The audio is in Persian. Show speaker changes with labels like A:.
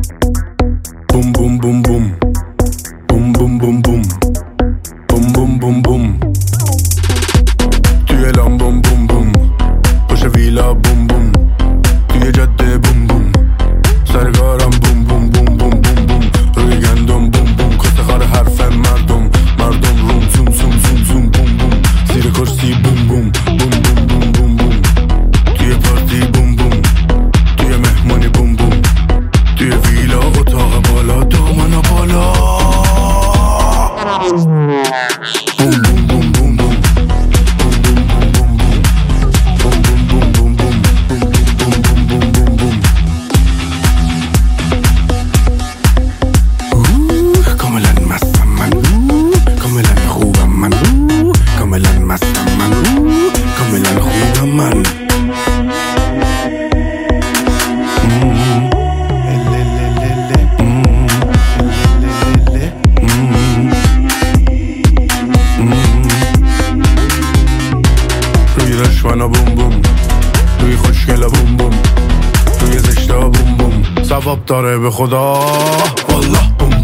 A: بوم بوم بوم بوم بوم بوم بوم بوم بوم بوم بوم بوم توی لام بوم بوم بوم پشت ویلا بوم بوم توی جاده بوم بوم سرگارم بوم بوم بوم بوم بوم بوم روی گندم بوم بوم کتخار حرف مردم روم زوم زوم زوم زوم بوم بوم زیر کرسی بوم بوم بوم بوم بوم بوم بوم توی پارتی بوم بوم توی مهمانی بوم بوم توی ویلا اتاق بالا دامن بالا بوم بوم بوم بوم بوم رشونا بوم بوم روی خوشگلا بوم بوم روی زشتا بوم بوم ثواب داره به خدا والله بوم